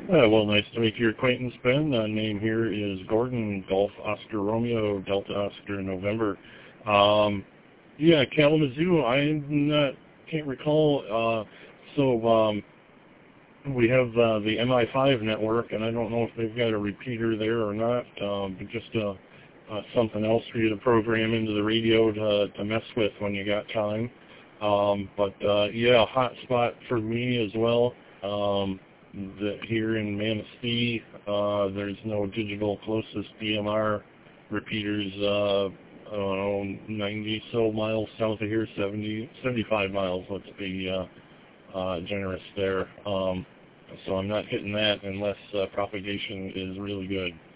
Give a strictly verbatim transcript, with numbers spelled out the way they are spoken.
Uh, well, nice to make your acquaintance, Ben. Uh, name here is Gordon, Golf Oscar Romeo, Delta Oscar November. Um, yeah, Kalamazoo, I not can't recall. Uh, so um, we have uh, the M I five network, and I don't know if they've got a repeater there or not, um, but just uh, uh, something else for you to program into the radio to, to mess with when you got time. Um, but uh, yeah, hot spot for me as well. Um, the, here in Manistee, uh, there's no digital closest D M R repeaters. Uh, I don't know, ninety so miles south of here, seventy, seventy-five miles. Let's be uh, uh, generous there. Um, so I'm not hitting that unless uh, propagation is really good.